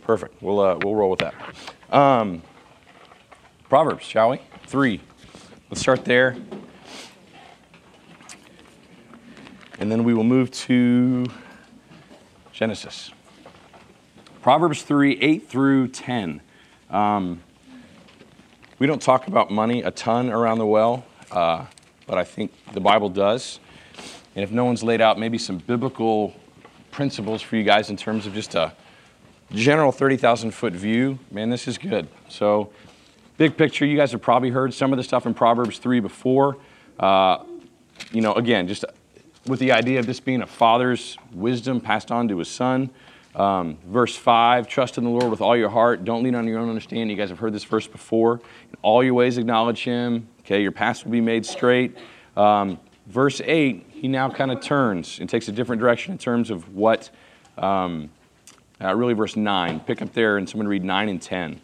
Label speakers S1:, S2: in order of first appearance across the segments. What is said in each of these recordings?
S1: Perfect. We'll roll with that. Proverbs, shall we? 3. Let's start there. And then we will move to Genesis. Proverbs 3, 8 through 10. We don't talk about money a ton around the well, but I think the Bible does. And if no one's laid out maybe some biblical principles for you guys in terms of just a general 30,000-foot view, man, this is good. So, big picture, you guys have probably heard some of the stuff in Proverbs 3 before. Again, just with the idea of this being a father's wisdom passed on to his son. Verse 5, trust in the Lord with all your heart. Don't lean on your own understanding. You guys have heard this verse before. In all your ways acknowledge him. Okay, your paths will be made straight. Verse 8, he now kind of turns and takes a different direction in terms of what, really verse 9. Pick up there and someone read 9 and 10.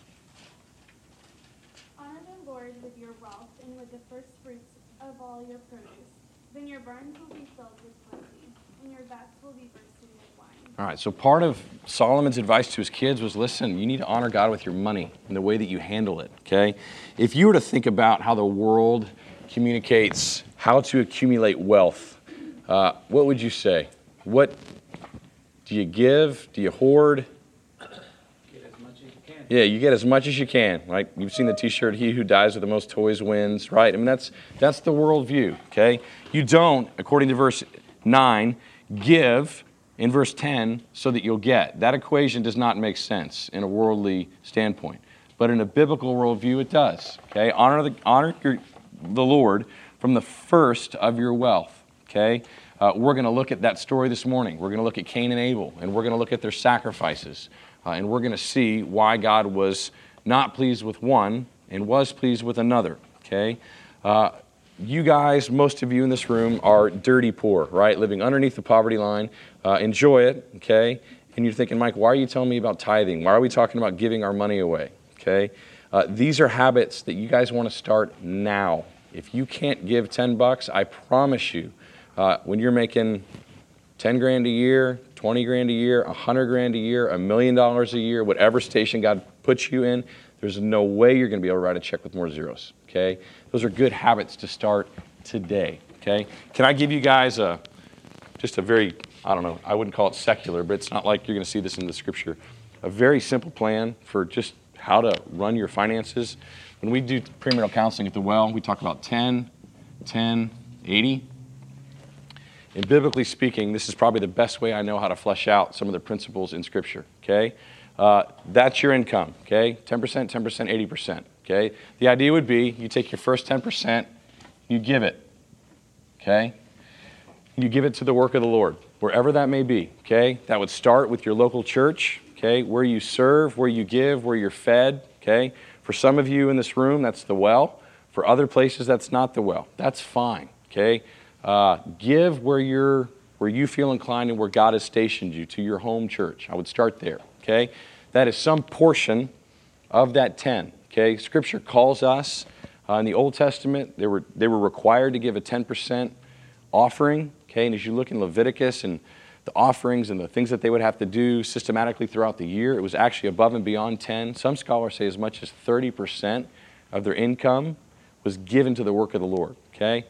S2: Honor the Lord with your wealth and with the first fruits of all your produce. Then your barns will be filled with plenty, and your vats will be bursting with wine.
S1: All right, so part of Solomon's advice to his kids was, listen, you need to honor God with your money and the way that you handle it, okay? If you were to think about how the world communicates how to accumulate wealth, what would you say? What do you give? Do you hoard?
S3: Get as much as you can.
S1: Yeah, you get as much as you can. Right? You've seen the T-shirt, "He who dies with the most toys wins." Right? I mean, that's the worldview. Okay. You don't, according to verse 9, give in verse 10 so that you'll get. That equation does not make sense in a worldly standpoint, but in a biblical worldview, it does. Okay. Honor the Lord from the first of your wealth. Okay. We're going to look at that story this morning. We're going to look at Cain and Abel, and we're going to look at their sacrifices. And we're going to see why God was not pleased with one and was pleased with another, okay? You guys, most of you in this room, are dirty poor, right? Living underneath the poverty line. Enjoy it, okay? And you're thinking, Mike, why are you telling me about tithing? Why are we talking about giving our money away, okay? These are habits that you guys want to start now. If you can't give $10, I promise you, when you're making 10 grand a year, 20 grand a year, 100 grand a year, $1 million a year, whatever station God puts you in, there's no way you're going to be able to write a check with more zeros, okay? Those are good habits to start today, okay? Can I give you guys just a very, I don't know, I wouldn't call it secular, but it's not like you're going to see this in the scripture, a very simple plan for just how to run your finances. When we do premarital counseling at the well, we talk about 10, 10, 80. And biblically speaking, this is probably the best way I know how to flesh out some of the principles in Scripture, okay? That's your income, okay? 10%, 10%, 80%, okay? The idea would be you take your first 10%, you give it, okay? You give it to the work of the Lord, wherever that may be, okay? That would start with your local church, okay? Where you serve, where you give, where you're fed, okay? For some of you in this room, that's the well. For other places, that's not the well. That's fine, okay? Give where you feel inclined and where God has stationed you, to your home church. I would start there, okay? That is some portion of that 10, okay? Scripture calls us, in the Old Testament, they were required to give a 10% offering, okay? And as you look in Leviticus and the offerings and the things that they would have to do systematically throughout the year, it was actually above and beyond 10. Some scholars say as much as 30% of their income was given to the work of the Lord, okay?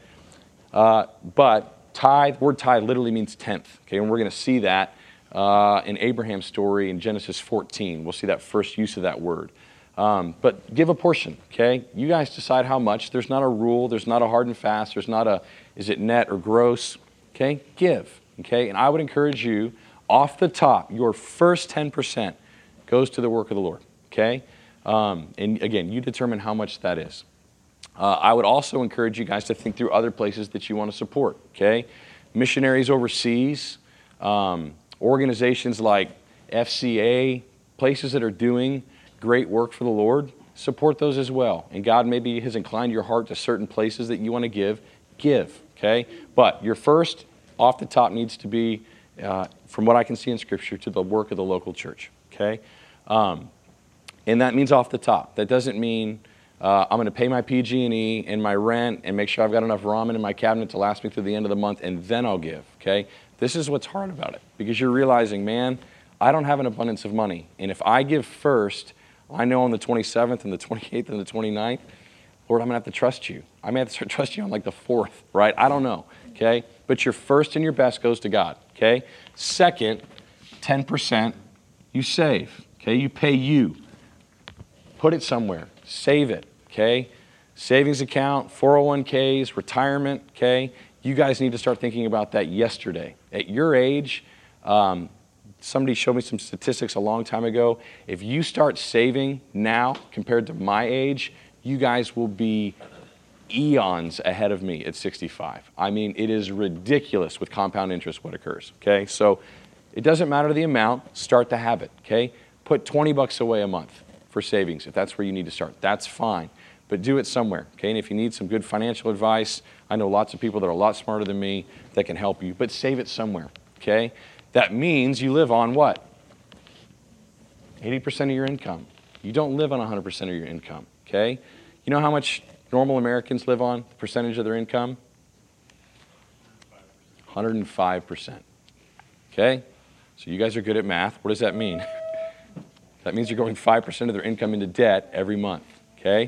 S1: But tithe, word tithe literally means tenth, okay? And we're going to see that in Abraham's story in Genesis 14. We'll see that first use of that word. But give a portion, okay? You guys decide how much. There's not a rule. There's not a hard and fast. There's not a, is it net or gross, okay? Give, okay? And I would encourage you, off the top, your first 10% goes to the work of the Lord, okay? And again, you determine how much that is. I would also encourage you guys to think through other places that you want to support, okay? Missionaries overseas, organizations like FCA, places that are doing great work for the Lord, support those as well. And God maybe has inclined your heart to certain places that you want to give, okay? But your first, off the top, needs to be, from what I can see in Scripture, to the work of the local church, okay? And that means off the top. That doesn't mean I'm going to pay my PG&E and my rent and make sure I've got enough ramen in my cabinet to last me through the end of the month, and then I'll give, okay? This is what's hard about it, because you're realizing, man, I don't have an abundance of money. And if I give first, I know on the 27th and the 28th and the 29th, Lord, I'm going to have to trust you. I may have to start trusting you on like the 4th, right? I don't know, okay? But your first and your best goes to God, okay? Second, 10% you save, okay? You pay you. Put it somewhere. Save it, okay? Savings account, 401ks, retirement, okay? You guys need to start thinking about that yesterday. At your age, somebody showed me some statistics a long time ago. If you start saving now compared to my age, you guys will be eons ahead of me at 65. I mean, it is ridiculous with compound interest what occurs, okay? So it doesn't matter the amount, start the habit, okay? Put 20 bucks away a month for savings if that's where you need to start. That's fine, but do it somewhere, okay? And if you need some good financial advice, I know lots of people that are a lot smarter than me that can help you, but save it somewhere, okay? That means you live on what? 80% of your income. You don't live on 100% of your income, okay? You know how much normal Americans live on, percentage of their income? 105%. Okay? So you guys are good at math. What does that mean? That means you're going 5% of their income into debt every month. Okay?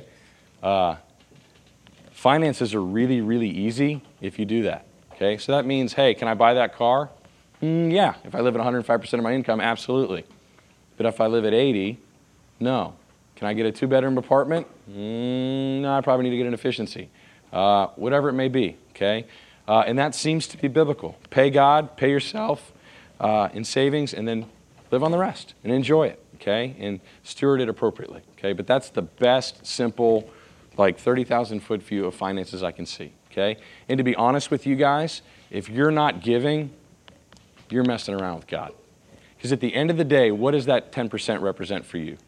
S1: Finances are really, really easy if you do that. Okay? So that means, hey, can I buy that car? Yeah. If I live at 105% of my income, absolutely. But if I live at 80, no. Can I get a 2-bedroom apartment? No, I probably need to get an efficiency. Whatever it may be, okay? And that seems to be biblical. Pay God, pay yourself in savings, and then live on the rest and enjoy it, okay? And steward it appropriately, okay? But that's the best, simple, like 30,000-foot view of finances I can see, okay? And to be honest with you guys, if you're not giving, you're messing around with God. Because at the end of the day, what does that 10% represent for you?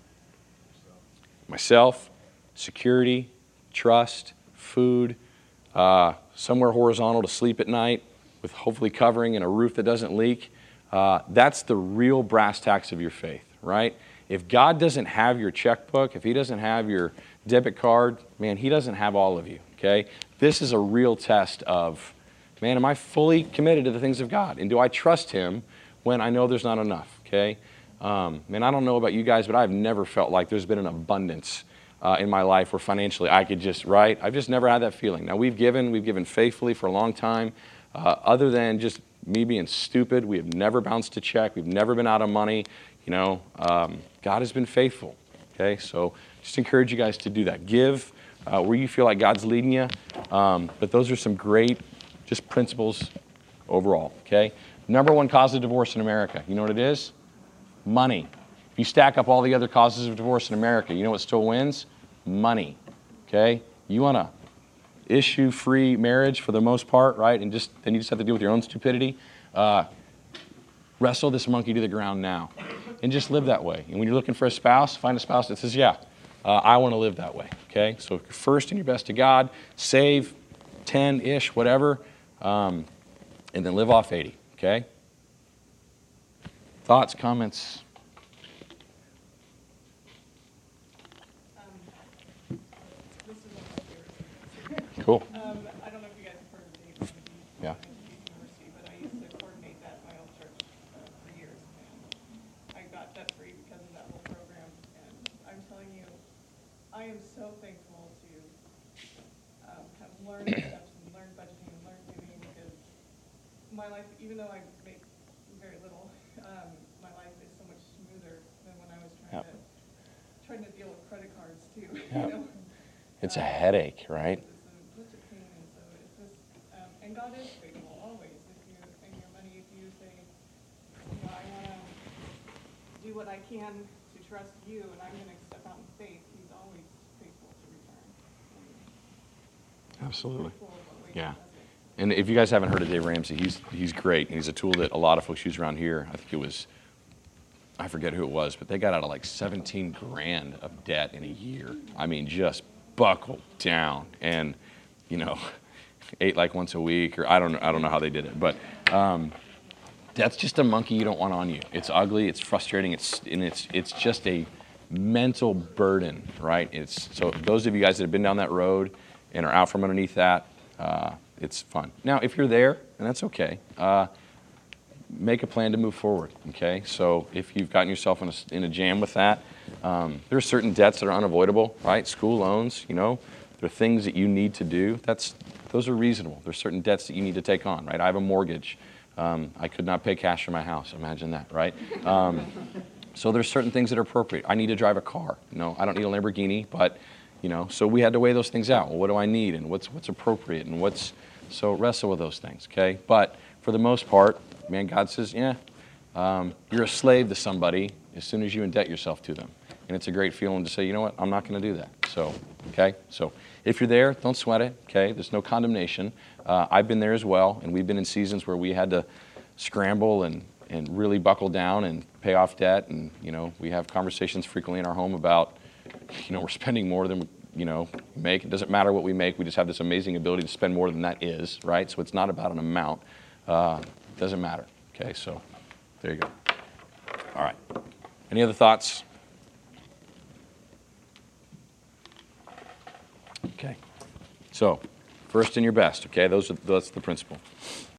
S1: Myself, security, trust, food, somewhere horizontal to sleep at night with hopefully covering and a roof that doesn't leak. That's the real brass tacks of your faith, right? If God doesn't have your checkbook, if he doesn't have your debit card, man, he doesn't have all of you, okay? This is a real test of, man, am I fully committed to the things of God? And do I trust him when I know there's not enough, okay? Man, I don't know about you guys, but I've never felt like there's been an abundance in my life where financially I could just, right? I've just never had that feeling. Now, we've given faithfully for a long time. Other than just me being stupid, we have never bounced a check. We've never been out of money. You know, God has been faithful, okay? So just encourage you guys to do that. Give where you feel like God's leading you. But those are some great just principles overall, okay? Number one cause of divorce in America, you know what it is? Money. If you stack up all the other causes of divorce in America, you know what still wins? Money. Okay? You want to issue-free marriage for the most part, right? And then you just have to deal with your own stupidity. Wrestle this monkey to the ground now. And just live that way. And when you're looking for a spouse, find a spouse that says, yeah, I want to live that way. Okay? So first and your best to God, save 10-ish, whatever, and then live off 80. Okay? Thoughts, comments?
S4: This is one of my favorites.
S1: Cool.
S4: I don't know if you guys have heard of the Dave Ramsey
S1: Yeah.
S4: University, but I used to coordinate that in my old church for years. And I got debt free because of that whole program. And I'm telling you, I am so thankful to have learned the steps and learned budgeting and learned giving, because my life, even though I make very little, my life is so much smoother than when I was trying to deal with credit cards too.
S1: Yep.
S4: You know?
S1: It's a headache, right?
S4: It's such a pain, and so it's just, and God is faithful always. If you, and your money, if you say, you know, I want to do what I can to trust you, and I'm going to step out in faith, he's always faithful to return.
S1: Absolutely.
S4: Faithful of what way
S1: Yeah.
S4: he does it.
S1: And if you guys haven't heard of Dave Ramsey, he's great. And he's a tool that a lot of folks use around here. I think it was, I forget who it was, but they got out of like 17 grand of debt in a year. I mean, just buckled down and, you know, ate like once a week, or I don't know how they did it. But that's just a monkey you don't want on you. It's ugly, it's frustrating, it's just a mental burden, right? So those of you guys that have been down that road and are out from underneath that, it's fun. Now, if you're there, and that's okay, make a plan to move forward, okay? So if you've gotten yourself in a jam with that, there are certain debts that are unavoidable, right? School loans, there are things that you need to do. Those are reasonable. There's certain debts that you need to take on, right? I have a mortgage. I could not pay cash for my house. Imagine that, right? So there's certain things that are appropriate. I need to drive a car. I don't need a Lamborghini, but, so we had to weigh those things out. Well, what do I need, and what's appropriate, and so wrestle with those things, okay? But for the most part, man, God says, you're a slave to somebody as soon as you indebt yourself to them. And it's a great feeling to say, you know what, I'm not going to do that. So, okay? So if you're there, don't sweat it, okay? There's no condemnation. I've been there as well, and we've been in seasons where we had to scramble and really buckle down and pay off debt. And, we have conversations frequently in our home about, we're spending more than we make. It doesn't matter what we make. We just have this amazing ability to spend more than that is, right? So it's not about an amount. It doesn't matter. Okay, so there you go. All right. Any other thoughts? Okay. So, first and your best, okay? That's the principle.